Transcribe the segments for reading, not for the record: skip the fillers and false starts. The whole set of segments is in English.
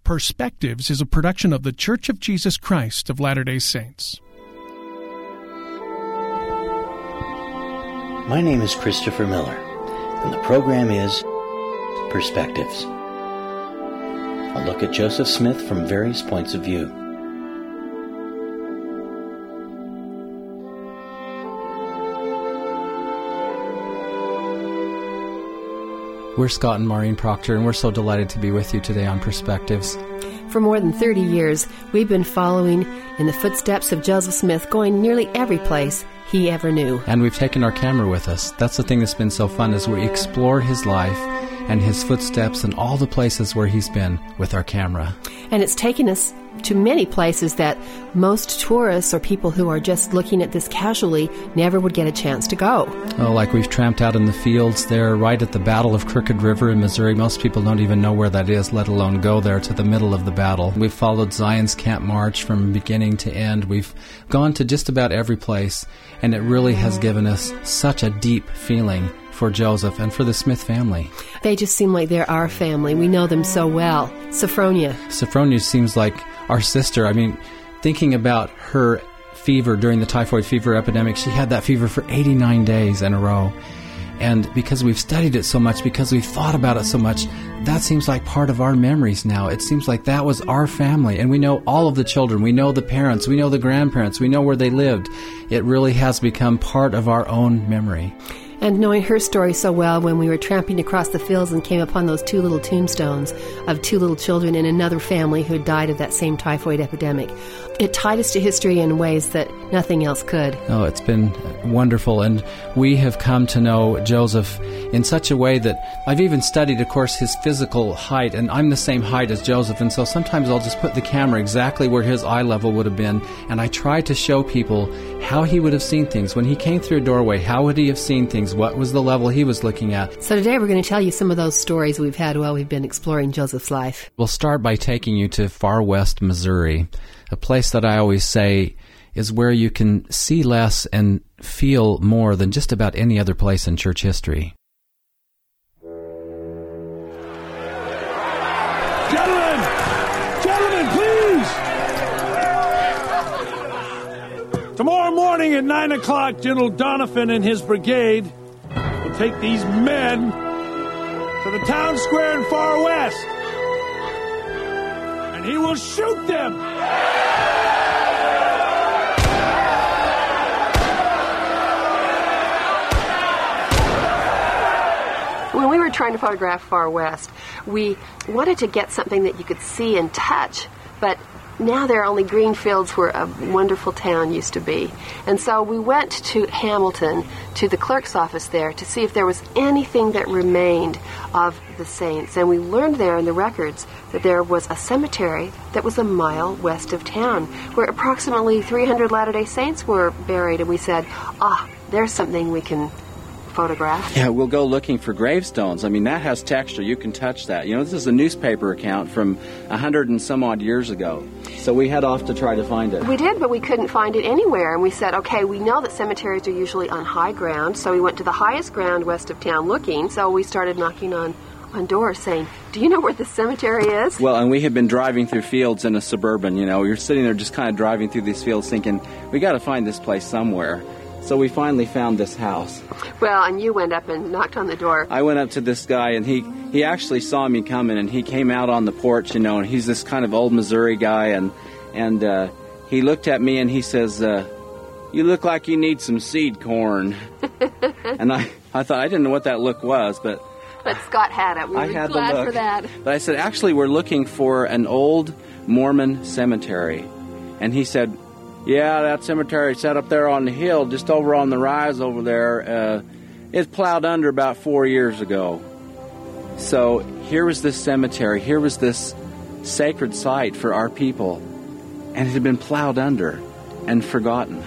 Perspectives is a production of The Church of Jesus Christ of Latter-day Saints. My name is Christopher Miller, and the program is Perspectives. A look at Joseph Smith from various points of view. We're Scott and Maureen Proctor, and we're so delighted to be with you today on Perspectives. For more than 30 years, we've been following in the footsteps of Joseph Smith, going nearly every place he ever knew. And we've taken our camera with us. That's the thing that's been so fun, is we explore his life and his footsteps and all the places where he's been with our camera. And it's taken us to many places that most tourists or people who are just looking at this casually never would get a chance to go. Oh, like we've tramped out in the fields there, right at the Battle of Crooked River in Missouri. Most people don't even know where that is, let alone go there to the middle of the battle. We've followed Zion's Camp March from beginning to end. We've gone to just about every place, and it really has given us such a deep feeling for Joseph and for the Smith family. They just seem like they're our family. We know them so well. Sophronia. Sophronia seems like our sister. I mean, thinking about her fever during the typhoid fever epidemic, she had that fever for 89 days in a row. And because we've studied it so much, because we've thought about it so much, that seems like part of our memories now. It seems like that was our family. And we know all of the children. We know the parents. We know the grandparents. We know where they lived. It really has become part of our own memory. And knowing her story so well, when we were tramping across the fields and came upon those two little tombstones of two little children in another family who had died of that same typhoid epidemic, it tied us to history in ways that nothing else could. Oh, it's been wonderful. And we have come to know Joseph in such a way that I've even studied, of course, his physical height. And I'm the same height as Joseph. And so sometimes I'll just put the camera exactly where his eye level would have been. And I try to show people how he would have seen things. When he came through a doorway, how would he have seen things? What was the level he was looking at? So today we're going to tell you some of those stories we've had while we've been exploring Joseph's life. We'll start by taking you to far west Missouri, a place that I always say is where you can see less and feel more than just about any other place in church history. Gentlemen, please! Tomorrow morning at 9 o'clock, General Donovan and his brigade will take these men to the town square in Far West, and he will shoot them. When we were trying to photograph Far West, we wanted to get something that you could see and touch, but now there are only green fields where a wonderful town used to be. And so we went to Hamilton, to the clerk's office there, to see if there was anything that remained of the saints. And we learned there in the records that there was a cemetery that was a mile west of town, where approximately 300 Latter-day Saints were buried. And we said, there's something we can photograph. Yeah, we'll go looking for gravestones. I mean, that has texture. You can touch that. You know, this is a newspaper account from 100 and some odd years ago. So we head off to try to find it. We did, but we couldn't find it anywhere. And we said, okay, we know that cemeteries are usually on high ground, so we went to the highest ground west of town looking. So we started knocking on doors saying, do you know where the cemetery is? Well, and we had been driving through fields in a Suburban, you know. You're sitting there just kind of driving through these fields thinking, we got to find this place somewhere. So we finally found this house. Well, and you went up and knocked on the door. I went up to this guy, and he actually saw me coming, and he came out on the porch, you know, and he's this kind of old Missouri guy, and he looked at me and he says, you look like you need some seed corn. And I thought, I didn't know what that look was, but Scott had it. We were glad for that. But I said, actually, we're looking for an old Mormon cemetery. And he said, yeah, that cemetery set up there on the hill, just over on the rise over there. It's plowed under about 4 years ago. So here was this cemetery. Here was this sacred site for our people. And it had been plowed under and forgotten.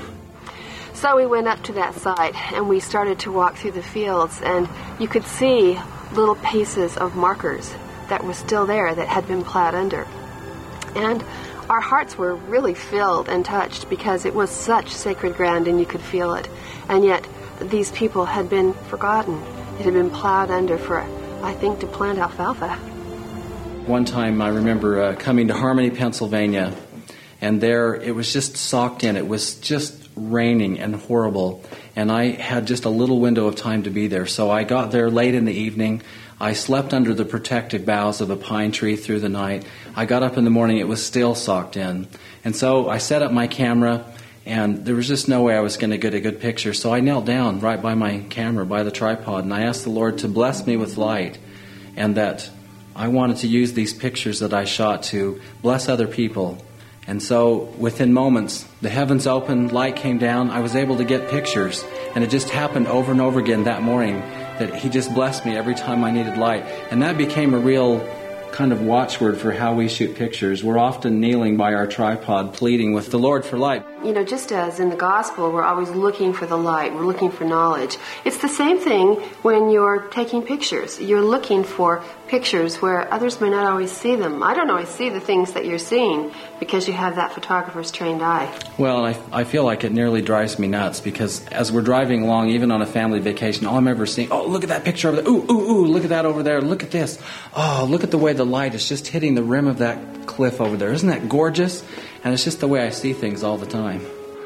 So we went up to that site, and we started to walk through the fields, and you could see little pieces of markers that were still there that had been plowed under. And our hearts were really filled and touched because it was such sacred ground and you could feel it. And yet these people had been forgotten. It had been plowed under for, I think, to plant alfalfa. One time I remember coming to Harmony, Pennsylvania, and there it was just socked in. It was just raining and horrible, and I had just a little window of time to be there. So I got there late in the evening. I slept under the protective boughs of a pine tree through the night. I got up in the morning, it was still socked in. And so I set up my camera, and there was just no way I was going to get a good picture. So I knelt down right by my camera, by the tripod, and I asked the Lord to bless me with light, and that I wanted to use these pictures that I shot to bless other people. And so within moments, the heavens opened, light came down, I was able to get pictures. And it just happened over and over again that morning that He just blessed me every time I needed light. And that became a real kind of watchword for how we shoot pictures. We're often kneeling by our tripod, pleading with the Lord for light. You know, just as in the gospel, we're always looking for the light, we're looking for knowledge. It's the same thing when you're taking pictures. You're looking for pictures where others may not always see them. I don't always see the things that you're seeing because you have that photographer's trained eye. Well, I feel like it nearly drives me nuts because as we're driving along, even on a family vacation, all I'm ever seeing, oh, look at that picture over there. Ooh, ooh, ooh, look at that over there. Look at this. Oh, look at the way the light is just hitting the rim of that cliff over there. Isn't that gorgeous? And it's just the way I see things all the time.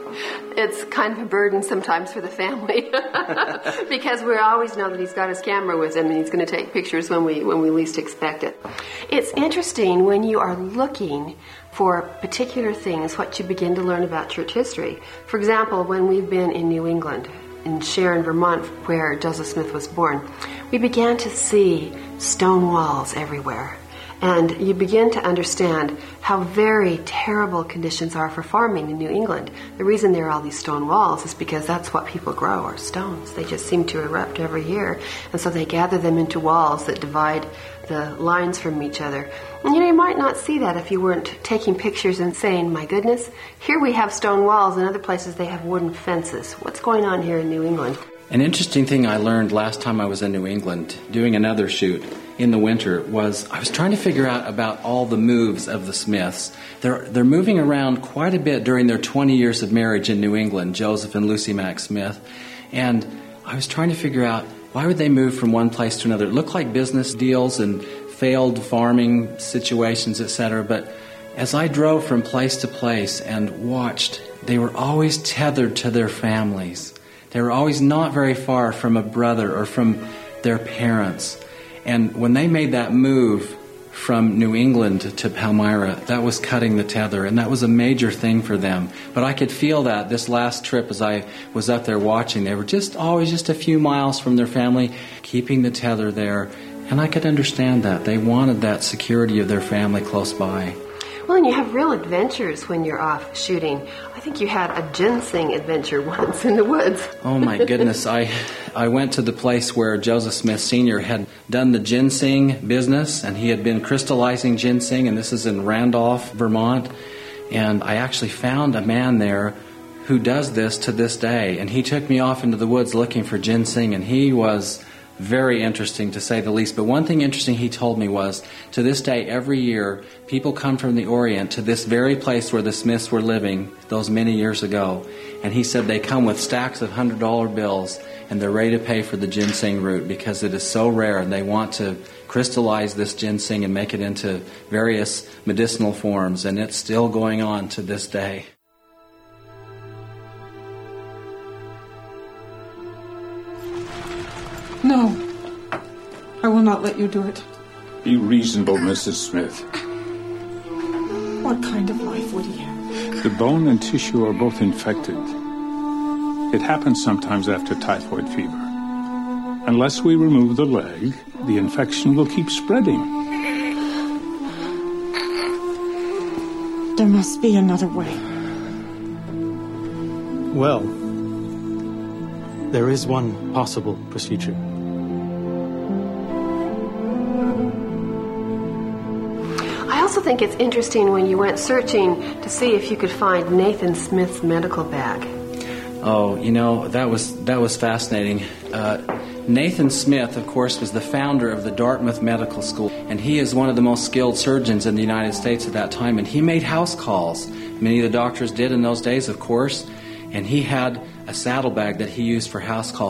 It's kind of a burden sometimes for the family because we always know that He's got His camera with Him and He's going to take pictures when we least expect it. It's interesting when you are looking for particular things, what you begin to learn about church history. For example, when we've been in New England, in Sharon, Vermont, where Joseph Smith was born, we began to see stone walls everywhere. And you begin to understand how very terrible conditions are for farming in New England. The reason there are all these stone walls is because that's what people grow, are stones. They just seem to erupt every year. And so they gather them into walls that divide the lines from each other. And you might not see that if you weren't taking pictures and saying, my goodness, here we have stone walls, and other places they have wooden fences. What's going on here in New England? An interesting thing I learned last time I was in New England, doing another shoot in the winter, was I was trying to figure out about all the moves of the Smiths. They're moving around quite a bit during their 20 years of marriage in New England, Joseph and Lucy Mack Smith. And I was trying to figure out, why would they move from one place to another? It looked like business deals and failed farming situations, etc. But as I drove from place to place and watched, they were always tethered to their families. They were always not very far from a brother or from their parents. And when they made that move from New England to Palmyra, that was cutting the tether, and that was a major thing for them. But I could feel that this last trip as I was up there watching. They were just always just a few miles from their family, keeping the tether there. And I could understand that. They wanted that security of their family close by. Well, and you have real adventures when you're off shooting. I think you had a ginseng adventure once in the woods. Oh, my goodness. I went to the place where Joseph Smith Sr. had done the ginseng business, and he had been crystallizing ginseng, and this is in Randolph, Vermont. And I actually found a man there who does this to this day, and he took me off into the woods looking for ginseng, and he was very interesting, to say the least. But one thing interesting he told me was, to this day, every year, people come from the Orient to this very place where the Smiths were living those many years ago. And he said they come with stacks of $100 bills, and they're ready to pay for the ginseng root because it is so rare, and they want to crystallize this ginseng and make it into various medicinal forms. And it's still going on to this day. No, I will not let you do it. Be reasonable, Mrs. Smith. What kind of life would he have? The bone and tissue are both infected. It happens sometimes after typhoid fever. Unless we remove the leg, the infection will keep spreading. There must be another way. Well, there is one possible procedure. I also think it's interesting when you went searching to see if you could find Nathan Smith's medical bag. Oh, that was fascinating. Nathan Smith, of course, was the founder of the Dartmouth Medical School, and he is one of the most skilled surgeons in the United States at that time, and he made house calls. Many of the doctors did in those days, of course, and he had a saddlebag that he used for house calls.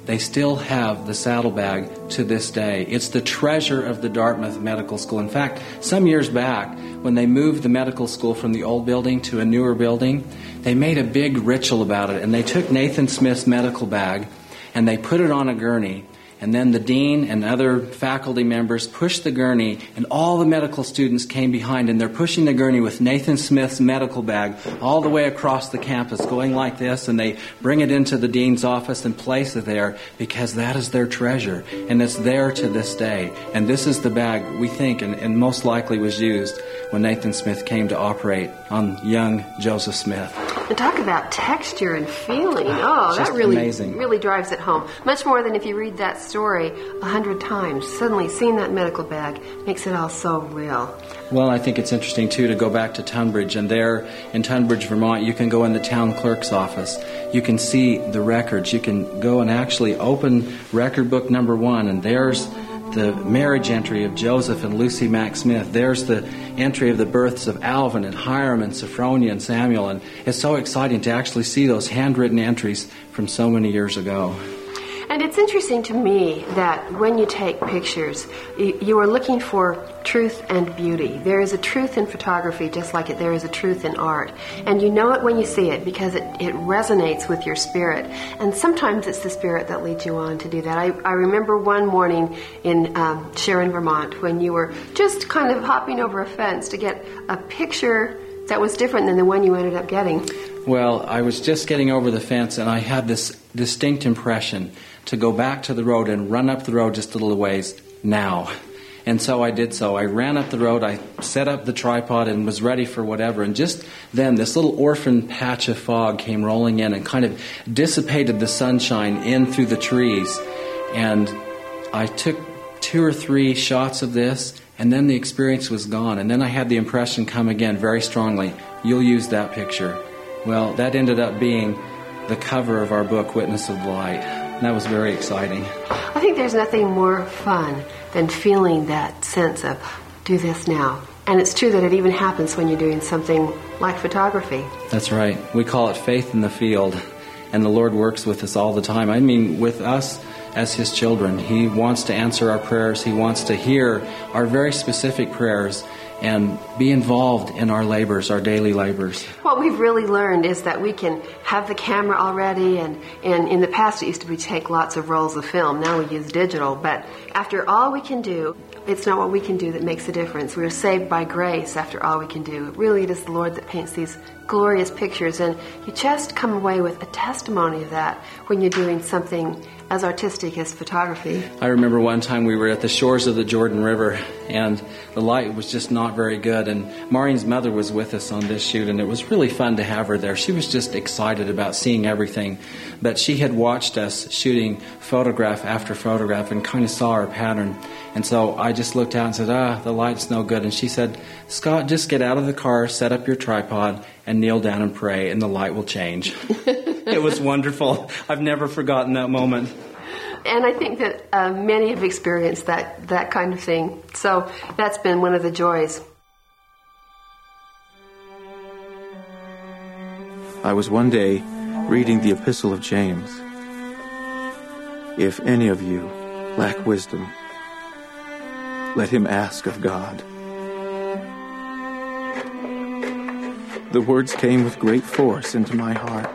they still have the saddlebag to this day. It's the treasure of the Dartmouth Medical School. In fact, some years back, when they moved the medical school from the old building to a newer building, they made a big ritual about it. And they took Nathan Smith's medical bag and they put it on a gurney. And then the dean and other faculty members pushed the gurney, and all the medical students came behind, and they're pushing the gurney with Nathan Smith's medical bag all the way across the campus, going like this, and they bring it into the dean's office and place it there because that is their treasure, and it's there to this day. And this is the bag we think and most likely was used when Nathan Smith came to operate on young Joseph Smith. And talk about texture and feeling. Oh, Just that really amazing. really drives it home. Much more than if you read that story 100 times. Suddenly seeing that medical bag makes it all so real. Well, I think it's interesting, too, to go back to Tunbridge. And there in Tunbridge, Vermont, you can go in the town clerk's office. You can see the records. You can go and actually open record book number 1, and there's the marriage entry of Joseph and Lucy Mack Smith. There's the entry of the births of Alvin and Hiram and Sophronia and Samuel. And it's so exciting to actually see those handwritten entries from so many years ago. And it's interesting to me that when you take pictures, you are looking for truth and beauty. There is a truth in photography just like there is a truth in art. And you know it when you see it because it resonates with your spirit. And sometimes it's the spirit that leads you on to do that. I remember one morning in Sharon, Vermont, when you were just kind of hopping over a fence to get a picture that was different than the one you ended up getting. Well, I was just getting over the fence, and I had this distinct impression to go back to the road and run up the road just a little ways now. And so I did so. I ran up the road, I set up the tripod and was ready for whatever. And just then, this little orphan patch of fog came rolling in and kind of dissipated the sunshine in through the trees. And I took 2 or 3 shots of this, and then the experience was gone. And then I had the impression come again very strongly, you'll use that picture. Well, that ended up being the cover of our book, Witness of the Light. And that was very exciting. I think there's nothing more fun than feeling that sense of, do this now. And it's true that it even happens when you're doing something like photography. That's right. We call it faith in the field. And the Lord works with us all the time. I mean, with us as His children. He wants to answer our prayers. He wants to hear our very specific prayers and be involved in our labors, our daily labors. What we've really learned is that we can have the camera already, and in the past it used to be take lots of rolls of film. Now we use digital, but after all we can do, it's not what we can do that makes a difference. We are saved by grace after all we can do. Really, it is the Lord that paints these glorious pictures, and you just come away with a testimony of that when you're doing something as artistic as photography. I remember one time we were at the shores of the Jordan River, and the light was just not very good, and Maureen's mother was with us on this shoot, and it was really fun to have her there. She was just excited about seeing everything, but she had watched us shooting photograph after photograph and kind of saw our pattern. And so I just looked out and said, the light's no good. And she said, Scott, just get out of the car, set up your tripod, and kneel down and pray, and the light will change. It was wonderful. I've never forgotten that moment. And I think that many have experienced that kind of thing. So that's been one of the joys. I was one day reading the Epistle of James. If any of you lack wisdom, let him ask of God. The words came with great force into my heart.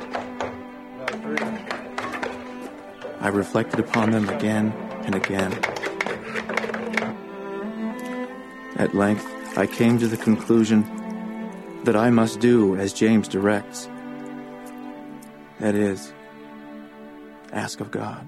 I reflected upon them again and again. At length, I came to the conclusion that I must do as James directs. That is, ask of God.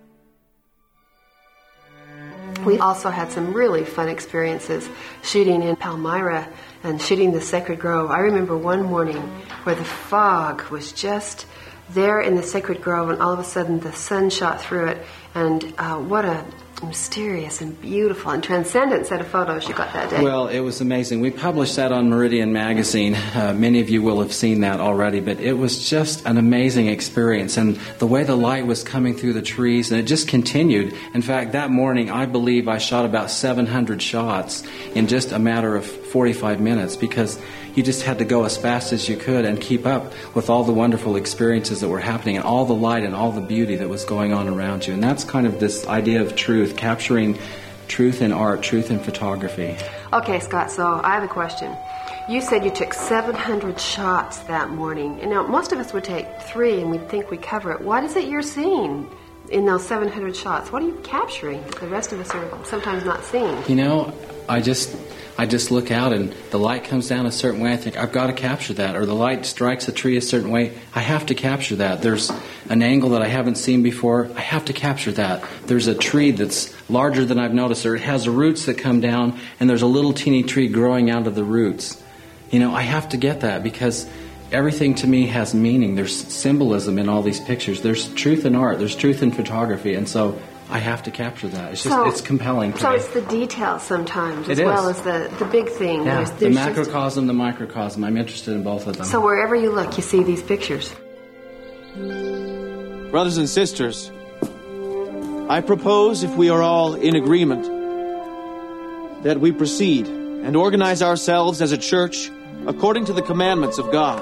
We also had some really fun experiences shooting in Palmyra and shooting the Sacred Grove. I remember one morning where the fog was just there in the Sacred Grove, and all of a sudden the sun shot through it, and what a mysterious and beautiful and transcendent set of photos you got that day. Well, it was amazing. We published that on Meridian Magazine. Many of you will have seen that already, but it was just an amazing experience, and the way the light was coming through the trees, and it just continued. In fact, that morning, I believe I shot about 700 shots in just a matter of 45 minutes because you just had to go as fast as you could and keep up with all the wonderful experiences that were happening and all the light and all the beauty that was going on around you. And that's kind of this idea of truth, capturing truth in art, truth in photography. Okay, Scott, so I have a question. You said you took 700 shots that morning. And now, most of us would take 3 and we'd think we cover it. What is it you're seeing in those 700 shots? What are you capturing that the rest of us are sometimes not seeing? You know, I just look out and the light comes down a certain way. I think, I've got to capture that. Or the light strikes a tree a certain way. I have to capture that. There's an angle that I haven't seen before. I have to capture that. There's a tree that's larger than I've noticed, or it has roots that come down, and there's a little teeny tree growing out of the roots. You know, I have to get that because everything to me has meaning. There's symbolism in all these pictures. There's truth in art. There's truth in photography. And so I have to capture that. It's just, it's compelling. So it's the details sometimes as well as the big thing. Yeah, the macrocosm, the microcosm. I'm interested in both of them. So wherever you look, you see these pictures. Brothers and sisters, I propose, if we are all in agreement, that we proceed and organize ourselves as a church according to the commandments of God.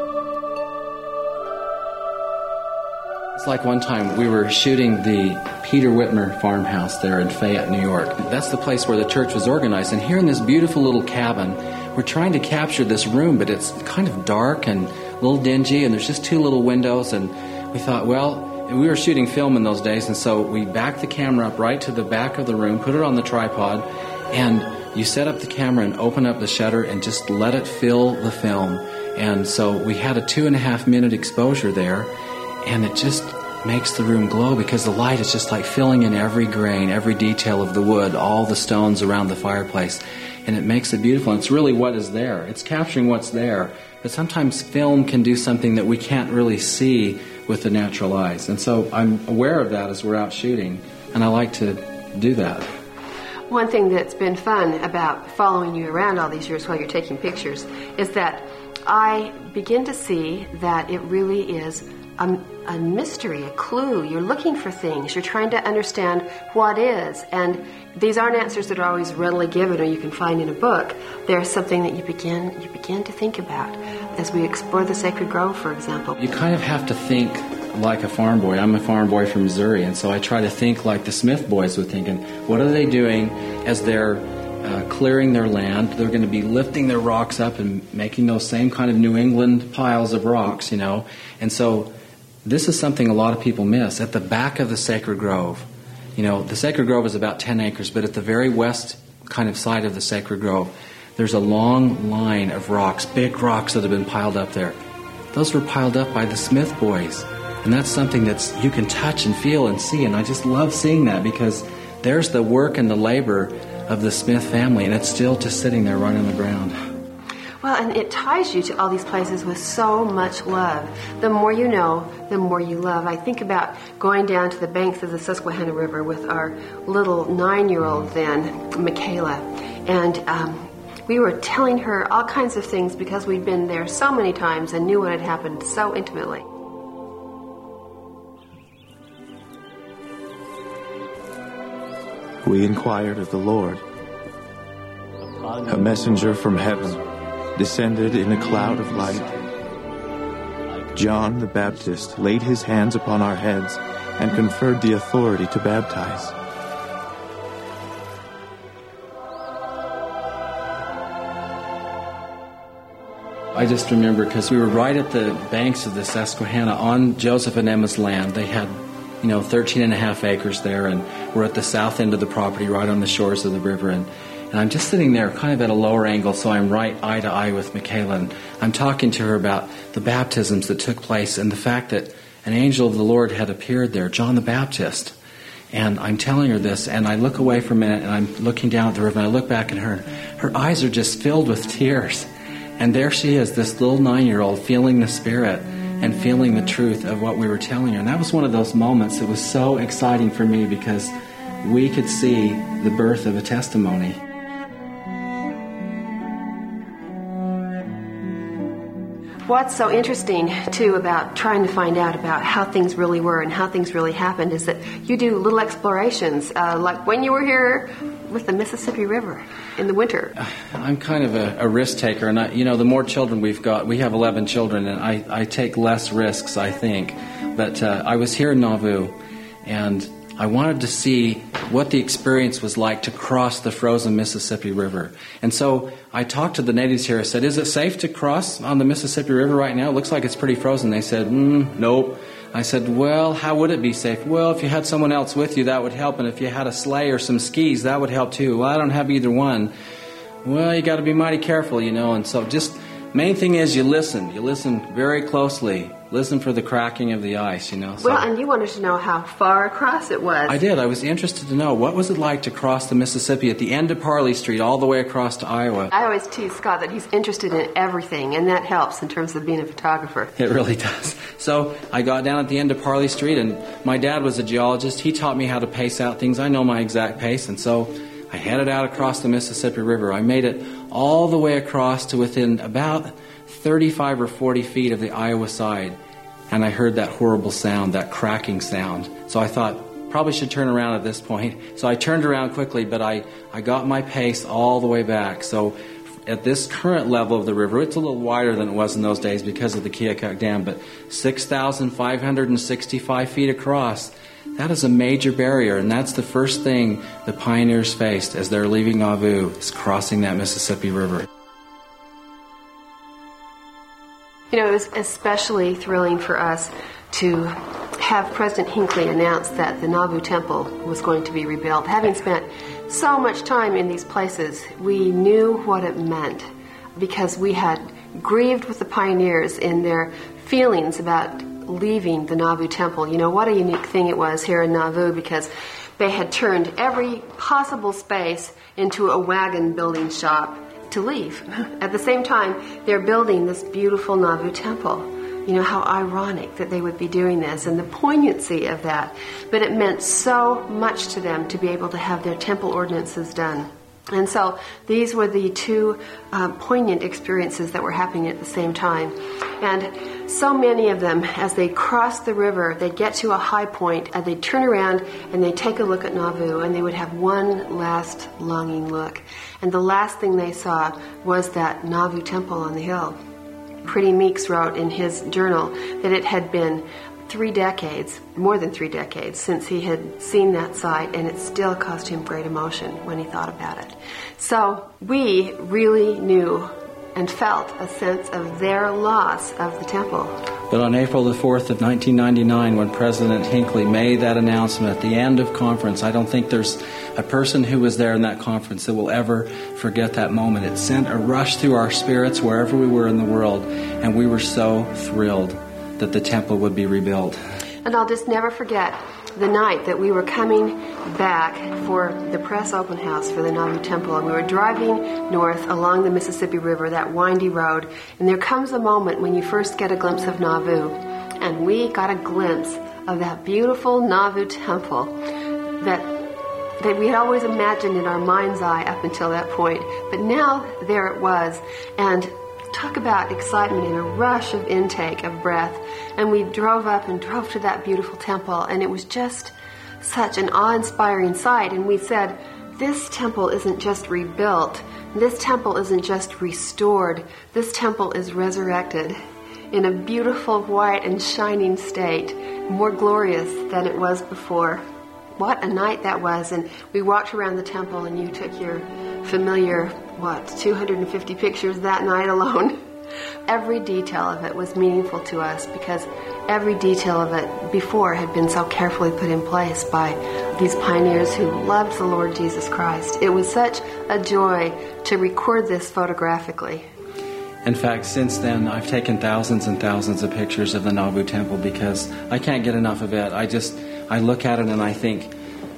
It's like one time we were shooting the Peter Whitmer farmhouse there in Fayette, New York. That's the place where the church was organized. And here in this beautiful little cabin, we're trying to capture this room, but it's kind of dark and a little dingy, and there's just 2 little windows. And we thought, well, we were shooting film in those days, and so we backed the camera up right to the back of the room, put it on the tripod, and you set up the camera and open up the shutter and just let it fill the film. And so we had a 2.5-minute exposure there, and it just makes the room glow because the light is just like filling in every grain, every detail of the wood, all the stones around the fireplace, and it makes it beautiful. And it's really what is there. It's capturing what's there. But sometimes film can do something that we can't really see with the natural eyes. And so I'm aware of that as we're out shooting, and I like to do that. One thing that's been fun about following you around all these years while you're taking pictures is that I begin to see that it really is a mystery, a clue. You're looking for things. You're trying to understand what is. And these aren't answers that are always readily given or you can find in a book. They're something that you begin to think about as we explore the Sacred Grove, for example. You kind of have to think like a farm boy. I'm a farm boy from Missouri, and so I try to think like the Smith boys would think. And what are they doing as they're clearing their land? They're going to be lifting their rocks up and making those same kind of New England piles of rocks, you know. And so this is something a lot of people miss. At the back of the Sacred Grove, you know, the Sacred Grove is about 10 acres, but at the very west kind of side of the Sacred Grove, there's a long line of rocks, big rocks that have been piled up there. Those were piled up by the Smith boys. And that's something that's you can touch and feel and see. And I just love seeing that because there's the work and the labor of the Smith family, and it's still just sitting there right on the ground. Well, and it ties you to all these places with so much love. The more you know, the more you love. I think about going down to the banks of the Susquehanna River with our little 9-year-old then, Michaela. And we were telling her all kinds of things because we'd been there so many times and knew what had happened so intimately. We inquired of the Lord. A messenger from heaven descended in a cloud of light. John the Baptist laid his hands upon our heads and conferred the authority to baptize. I just remember because we were right at the banks of the Susquehanna on Joseph and Emma's land. They had 13.5 acres there, and we're at the south end of the property, right on the shores of the river. And I'm just sitting there kind of at a lower angle, so I'm right eye to eye with Michaela. And I'm talking to her about the baptisms that took place and the fact that an angel of the Lord had appeared there, John the Baptist. And I'm telling her this, and I look away for a minute, and I'm looking down at the river, and I look back at her. Her eyes are just filled with tears. And there she is, this little 9-year-old, feeling the Spirit and feeling the truth of what we were telling her. And that was one of those moments that was so exciting for me because we could see the birth of a testimony. What's so interesting, too, about trying to find out about how things really were and how things really happened is that you do little explorations. Like when you were here with the Mississippi River in the winter? I'm kind of a risk taker, and the more children we've got, we have 11 children, and I take less risks, I think. But I was here in Nauvoo, and I wanted to see what the experience was like to cross the frozen Mississippi River. And so I talked to the natives here. I said, is it safe to cross on the Mississippi River right now? It looks like it's pretty frozen. They said, nope. I said, well, how would it be safe? Well, if you had someone else with you, that would help. And if you had a sleigh or some skis, that would help too. Well, I don't have either one. Well, you got to be mighty careful, And so just main thing is you listen. You listen very closely. Listen for the cracking of the ice, So, well, and you wanted to know how far across it was. I did. I was interested to know, what was it like to cross the Mississippi at the end of Parley Street all the way across to Iowa? I always tease Scott that he's interested in everything, and that helps in terms of being a photographer. It really does. So I got down at the end of Parley Street, and my dad was a geologist. He taught me how to pace out things. I know my exact pace, and so I headed out across the Mississippi River. I made it all the way across to within about 35 or 40 feet of the Iowa side. And I heard that horrible sound, that cracking sound. So I thought, probably should turn around at this point. So I turned around quickly, but I got my pace all the way back. So at this current level of the river, it's a little wider than it was in those days because of the Keokuk Dam, but 6,565 feet across. That is a major barrier, and that's the first thing the pioneers faced as they're leaving Nauvoo, is crossing that Mississippi River. It was especially thrilling for us to have President Hinckley announce that the Nauvoo Temple was going to be rebuilt. Having spent so much time in these places, we knew what it meant because we had grieved with the pioneers in their feelings about leaving the Nauvoo Temple. What a unique thing it was here in Nauvoo because they had turned every possible space into a wagon building shop to leave. At the same time, they're building this beautiful Nauvoo Temple. How ironic that they would be doing this and the poignancy of that. But it meant so much to them to be able to have their temple ordinances done. And so these were the two poignant experiences that were happening at the same time. And so many of them, as they cross the river, they'd get to a high point and they'd turn around and they'd take a look at Nauvoo and they would have one last longing look. And the last thing they saw was that Nauvoo Temple on the hill. Pretty Meeks wrote in his journal that it had been more than 3 decades, since he had seen that site, and it still caused him great emotion when he thought about it. So we really knew and felt a sense of their loss of the temple. But on April the 4th of 1999, when President Hinckley made that announcement at the end of conference, I don't think there's a person who was there in that conference that will ever forget that moment. It sent a rush through our spirits wherever we were in the world, and we were so thrilled that the temple would be rebuilt. And I'll just never forget the night that we were coming back for the press open house for the Nauvoo Temple, and we were driving north along the Mississippi River, that windy road, and there comes a moment when you first get a glimpse of Nauvoo, and we got a glimpse of that beautiful Nauvoo Temple that we had always imagined in our mind's eye up until that point. But now there it was, and talk about excitement and a rush of intake of breath. And we drove up and drove to that beautiful temple, and it was just such an awe-inspiring sight. And we said, this temple isn't just rebuilt. This temple isn't just restored. This temple is resurrected in a beautiful white and shining state, more glorious than it was before. What a night that was. And we walked around the temple, and you took your familiar 250 pictures that night alone. Every detail of it was meaningful to us because every detail of it before had been so carefully put in place by these pioneers who loved the Lord Jesus Christ. It was such a joy to record this photographically. In fact, since then, I've taken thousands and thousands of pictures of the Nauvoo Temple because I can't get enough of it. I look at it and I think,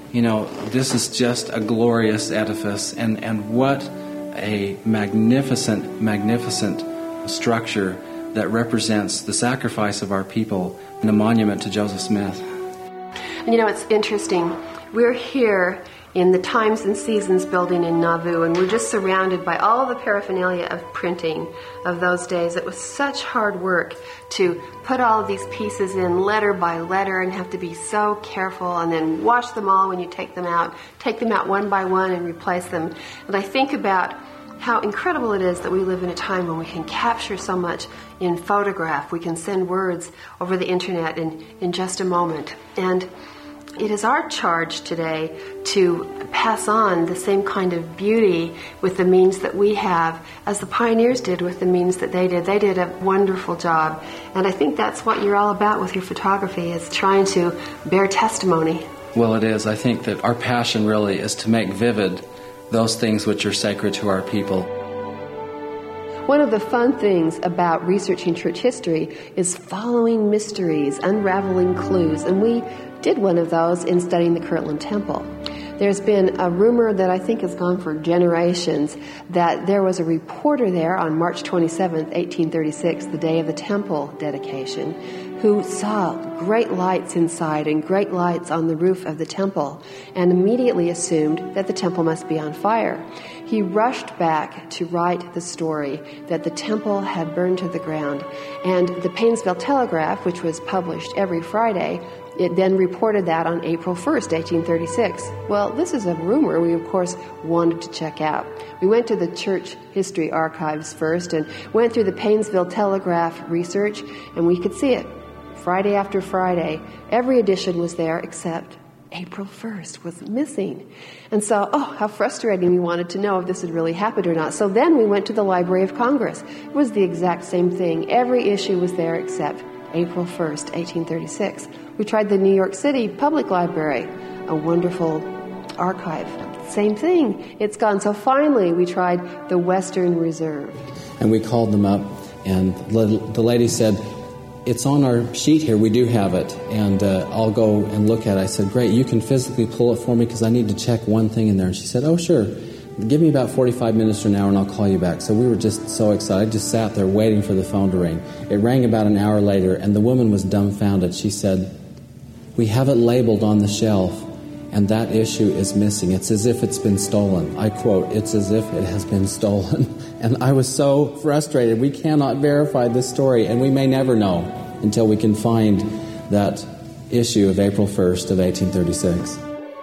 this is just a glorious edifice, and what a magnificent, magnificent structure that represents the sacrifice of our people and a monument to Joseph Smith. And it's interesting. We're here in the Times and Seasons building in Nauvoo, and we're just surrounded by all the paraphernalia of printing of those days. It was such hard work to put all of these pieces in letter by letter and have to be so careful, and then wash them all when you take them out one by one and replace them. And I think about how incredible it is that we live in a time when we can capture so much in photograph. We can send words over the internet in just a moment. And it is our charge today to pass on the same kind of beauty with the means that we have as the pioneers did with the means that they did. They did a wonderful job. And I think that's what you're all about with your photography, is trying to bear testimony. Well, it is. I think that our passion really is to make vivid those things which are sacred to our people. One of the fun things about researching church history is following mysteries, unraveling clues, and we did one of those in studying the Kirtland Temple. There's been a rumor that I think has gone for generations that there was a reporter there on March 27th, 1836, the day of the temple dedication, who saw great lights inside and great lights on the roof of the temple and immediately assumed that the temple must be on fire. He rushed back to write the story that the temple had burned to the ground, and the Painesville Telegraph, which was published every Friday, it then reported that on April 1st, 1836. Well, this is a rumor we, of course, wanted to check out. We went to the church history archives first and went through the Painesville Telegraph research, and we could see it. Friday after Friday, every edition was there except April 1st was missing. And so, how frustrating. We wanted to know if this had really happened or not. So then we went to the Library of Congress. It was the exact same thing. Every issue was there except April 1st, 1836. We tried the New York City Public Library, a wonderful archive. Same thing. It's gone. So finally, we tried the Western Reserve. And we called them up, and the lady said, "It's on our sheet here. We do have it." And I'll go and look at it. I said, "Great, you can physically pull it for me because I need to check one thing in there." And she said, "Oh, sure. Give me about 45 minutes or an hour and I'll call you back." So we were just so excited. I just sat there waiting for the phone to ring. It rang about an hour later, and the woman was dumbfounded. She said, "We have it labeled on the shelf, and that issue is missing. It's as if it's been stolen." I quote, "It's as if it has been stolen." And I was so frustrated. We cannot verify this story, and we may never know until we can find that issue of April 1st of 1836.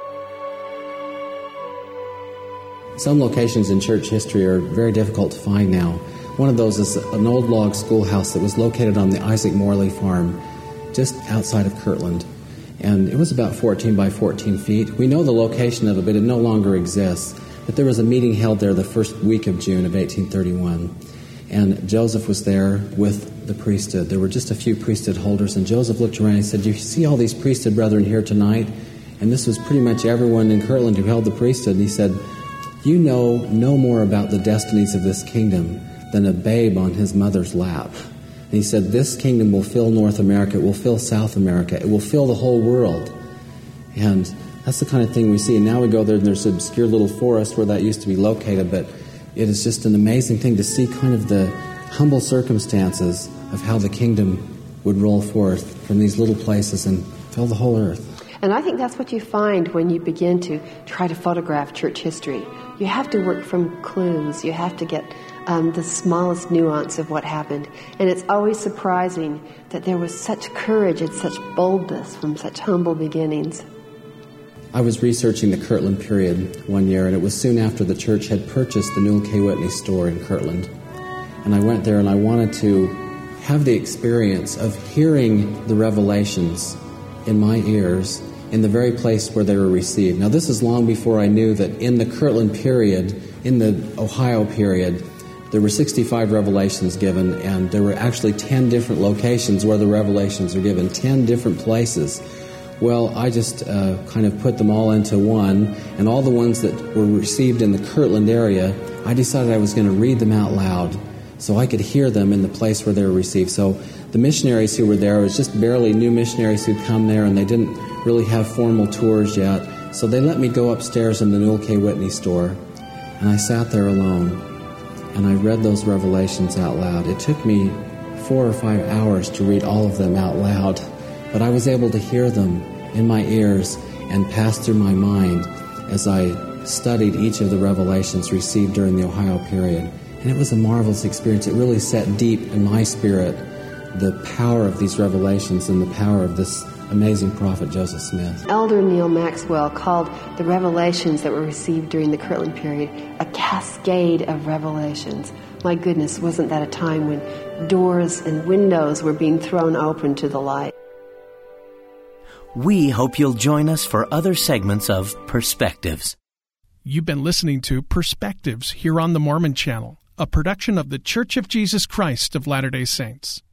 Some locations in church history are very difficult to find now. One of those is an old log schoolhouse that was located on the Isaac Morley farm just outside of Kirtland. And it was about 14 by 14 feet. We know the location of it, but it no longer exists. But there was a meeting held there the first week of June of 1831. And Joseph was there with the priesthood. There were just a few priesthood holders, and Joseph looked around and he said, "You see all these priesthood brethren here tonight?" And this was pretty much everyone in Kirtland who held the priesthood. And he said, "You know no more about the destinies of this kingdom than a babe on his mother's lap." And he said, "This kingdom will fill North America, it will fill South America, it will fill the whole world." And that's the kind of thing we see. And now we go there and there's an obscure little forest where that used to be located, but it is just an amazing thing to see kind of the humble circumstances of how the kingdom would roll forth from these little places and fill the whole earth. And I think that's what you find when you begin to try to photograph church history. You have to work from clues. You have to get the smallest nuance of what happened. And it's always surprising that there was such courage and such boldness from such humble beginnings. I was researching the Kirtland period one year, and it was soon after the church had purchased the Newell K. Whitney store in Kirtland. And I went there and I wanted to have the experience of hearing the revelations in my ears in the very place where they were received. Now, this is long before I knew that in the Kirtland period, in the Ohio period, there were 65 revelations given, and there were actually 10 different locations where the revelations are given, 10 different places. Well, I just kind of put them all into one, and all the ones that were received in the Kirtland area, I decided I was going to read them out loud so I could hear them in the place where they were received. So the missionaries who were there, it was just barely new missionaries who'd come there, and they didn't really have formal tours yet. So they let me go upstairs in the Newell K. Whitney store, and I sat there alone, and I read those revelations out loud. It took me 4 or 5 hours to read all of them out loud, but I was able to hear them in my ears and pass through my mind. as I studied each of the revelations received during the Ohio period. And it was a marvelous experience. It really set deep in my spirit the power of these revelations and the power of this amazing prophet Joseph Smith. Elder Neil Maxwell called the revelations that were received during the Kirtland period a cascade of revelations. My goodness, wasn't that a time when doors and windows were being thrown open to the light? We hope you'll join us for other segments of Perspectives. You've been listening to Perspectives here on the Mormon Channel, a production of The Church of Jesus Christ of Latter-day Saints.